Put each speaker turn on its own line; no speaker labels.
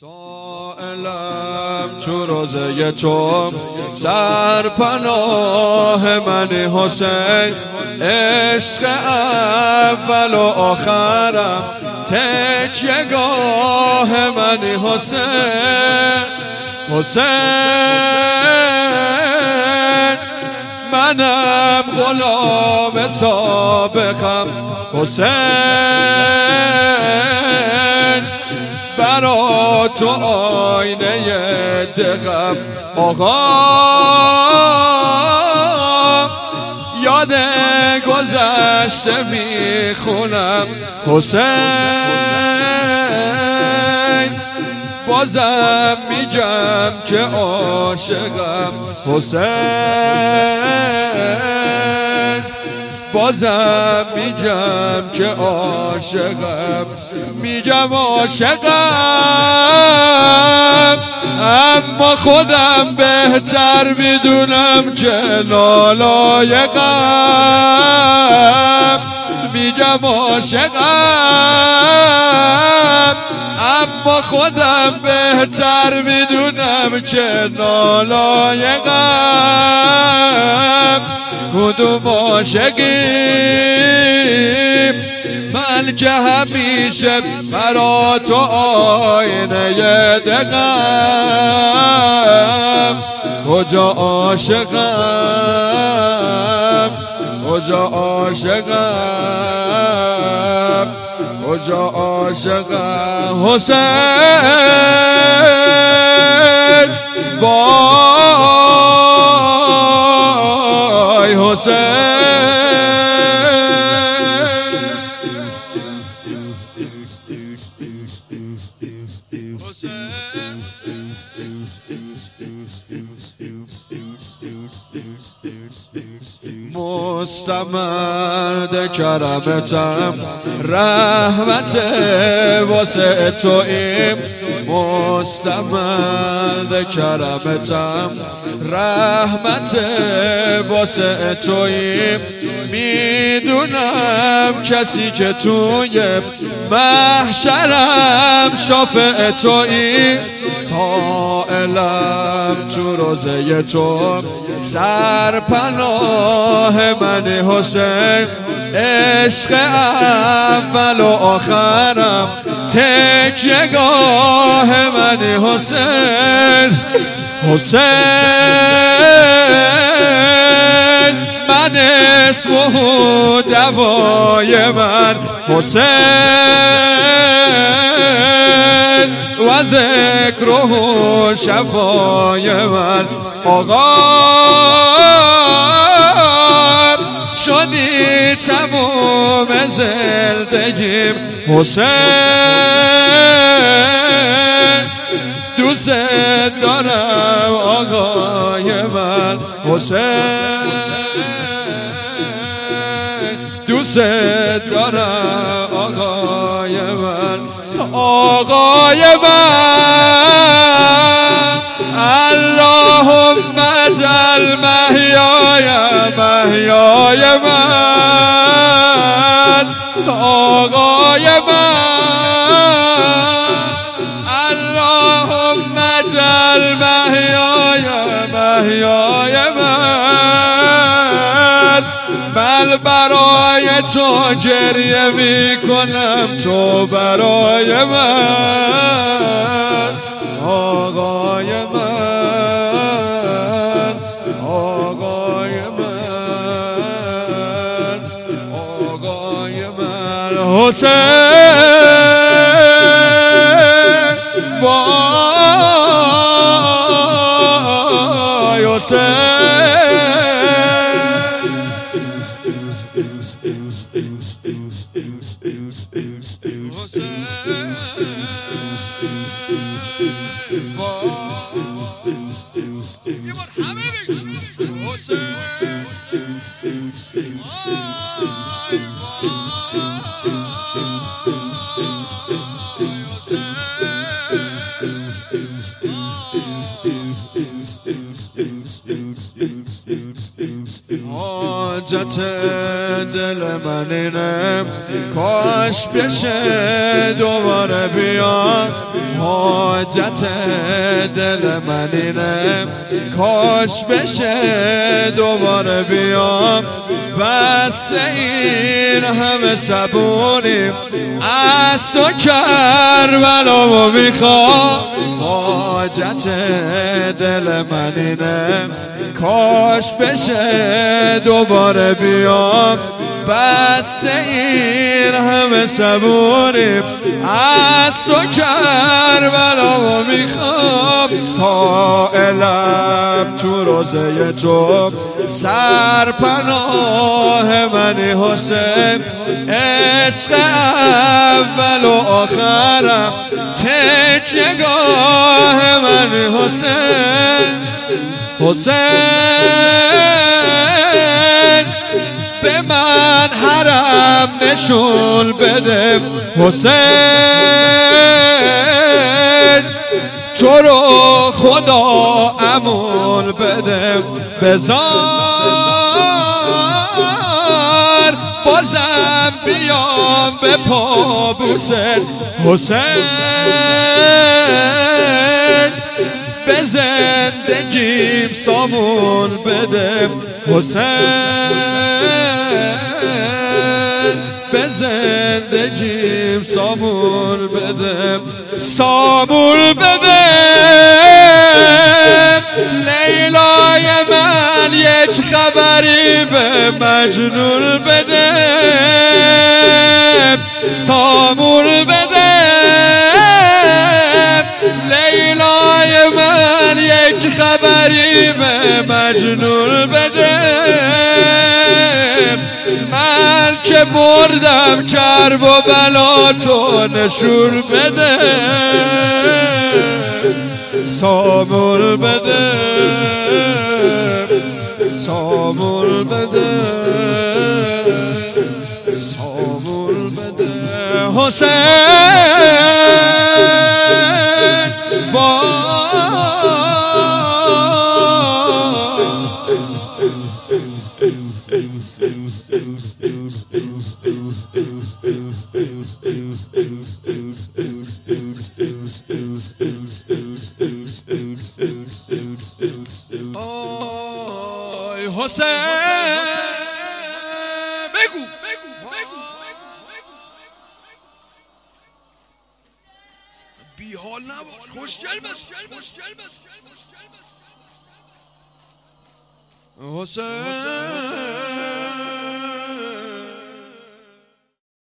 سائلم تو روزه تو سرپناه منی حسین، عشق اول و آخرم تکیه گاه منی حسین. حسین منم غلام سابقم، حسین برا تو آینه دقم. آقا یاد گذشته میخونم، حسین بازم میگم که عاشقم، حسین بازم میگم که عاشقم، میگم عاشقم اما خودم بهتر میدونم که نالایقم. میگم عاشقم اما خودم بهتر میدونم که نالایقم. کدوم عاشقیم من که همیشه برا تو آینه دقم. کجا عاشقم کجا عاشقم کجا عاشقم. حسین وای حسین مستمند کرمتم رحمت واسه تویم، مستمند کرمتم رحمت واسه تویم. میدونم کسی که توی محشرم شافع تویی، سائلم تو روزه تو سرپناه منی حسین، عشق اول و آخرم تکیه گاه منی حسین. حسین من اسمه دوای من، حسین و ذکره شفای من. آقا شدی تموم زندگیم، حسین دوست دارم آقای من، حسین دوست دارم آقای من. آقای من اللهم اجعل محیای محیای من، آقای من اللهم اجعل محیای محیای من. من برای تو گریه میکنم، تو برای من آقای من، آقای من، آقای من. حسین وای حسین حاجت دل من اینه کاش بشه دوباره بیام حاجت دل من اینه کاش بشه دوباره بیام بس این همه صبوریم از تو کربلامو میخوام حاجت دل من اینه کاش بشه دوباره بیام بس این همه صبوریم از تو کربلامو میخوام سائلم تو روزه تو سرپناه منی حسین عشق اول و آخرم تکیهگاه منی حسین حسین به من حرم نشون بده حسین تو رو خدا امون بده بذار بازم بیام به پا بوست حسین به زندگیم سامون بده حسین به زندگیم سامون بده سامون بده لیلای من یک خبری به مجنون بده سامون بده لیلای من یک خبری به مجنون بده من که بردم کرب و بلا تو نشون بده سامون بده سامون بده سامون بده حسین آی حسین بگو بی حال نباش خوشگل بس حسین